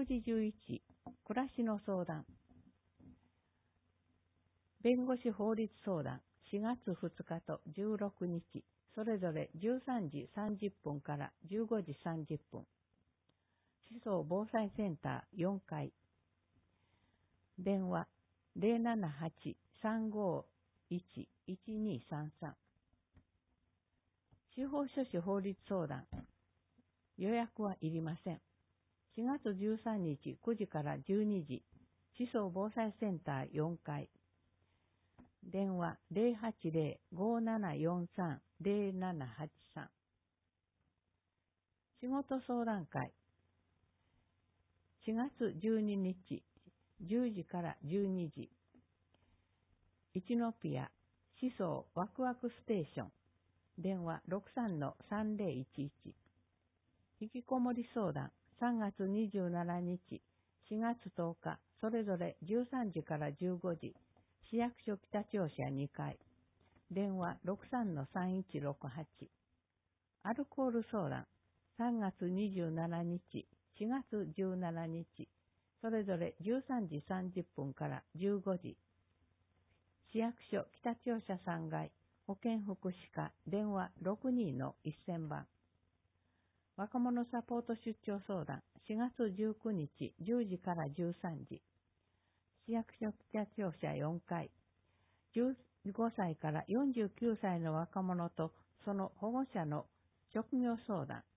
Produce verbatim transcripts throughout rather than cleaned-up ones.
くじじゅういち、暮らしの相談。弁護士法律相談しがつふつかとじゅうろくにち、それぞれじゅうさんじさんじゅっぷんからじゅうごじさんじゅっぷん。思想防災センターよんかい。電話ゼロななはち さんごいち いちにさんさん。司法書士法律相談。予約はいりません。しがつじゅうさんにちくじからじゅうにじ、思想防災センターよんかい。電話ゼロはちゼロ ごななよんさん ゼロななはちさん。仕事相談会。しがつじゅうににちじゅうじからじゅうにじ。イチノピア思想ワクワクステーション。電話ろくさんのさんゼロいちいち。引きこもり相談さんがつにじゅうしちにち、しがつとおか、それぞれじゅうさんじからじゅうごじ。市役所北庁舎にかい。電話ろくさんのさんいちろくはち。アルコール相談さんがつにじゅうしちにち、しがつじゅうしちにち、それぞれじゅうさんじさんじゅっぷんからじゅうごじ。市役所北庁舎さんがい、保健福祉課、電話ろくにのせんばん。若者サポート出張相談しがつじゅうくにちじゅうじからじゅうさんじ。市役所北庁舎よんかい。じゅうごさいからよんじゅうきゅうさいの若者とその保護者の職業相談。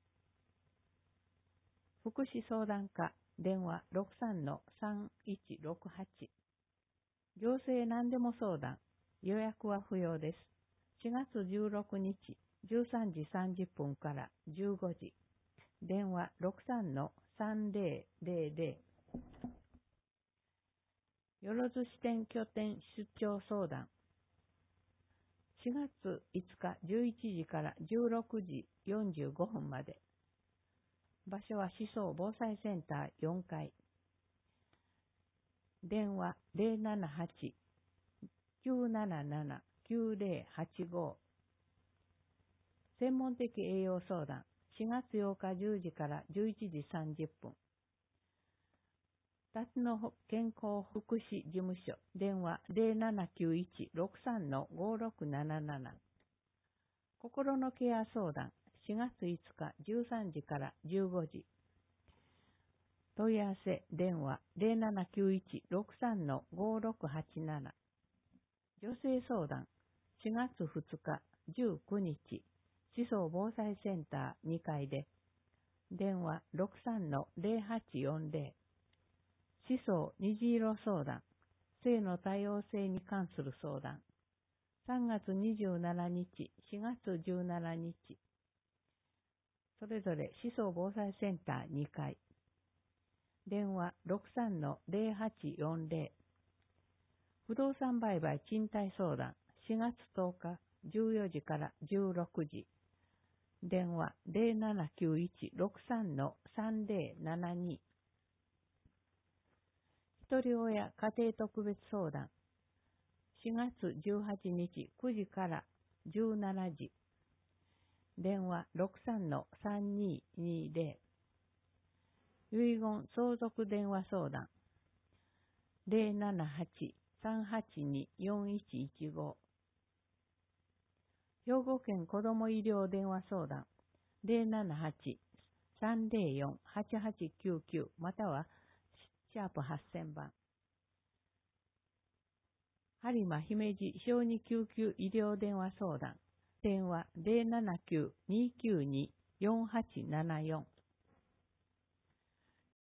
福祉相談課、電話ろくさんのさんいちろくはち。行政何でも相談、予約は不要です。しがつじゅうろくにちじゅうさんじさんじゅっぷんからじゅうごじ。電話ろくさんのさんゼロゼロゼロ。よろず支店拠点出張相談。しがついつかじゅういちじからじゅうろくじよんじゅうごふんまで。場所は思想防災センターよんかい。電話ゼロななはち きゅうなななな きゅうゼロはちご。専門的栄養相談しがつようかじゅうじからじゅういちじさんじゅっぷん。辰野健康福祉事務所、電話ゼロななきゅういち ろくさんのごろくなななな。心のケア相談しがついつかじゅうさんじからじゅうごじ。問い合わせ電話ゼロななきゅういち ろくさんのごろくはちなな。女性相談しがつふつかじゅうくにち、思想防災センターにかいで、電話ろくさんのゼロはちよんゼロ。思想虹色相談、性の多様性に関する相談。さんがつにじゅうしちにち、しがつじゅうしちにち。それぞれ思想防災センターにかい。電話ろくさんのゼロはちよんゼロ。不動産売買賃貸相談しがつとおかじゅうよじからじゅうろくじ。電話ゼロななきゅういち ろくさんのさんゼロななに。ひとり親家庭特別相談しがつじゅうはちにちくじからじゅうしちじ。電話ろくさんのさんににゼロ。遺言相続電話相談ゼロななはち さんはちに よんいちいちご。兵庫県子ども医療電話相談ゼロななはち さんゼロよん はちはちきゅうきゅうまたはシャープはっせんばん。播磨姫路小児救急医療電話相談電話ゼロななきゅう にきゅうに よんはちななよん。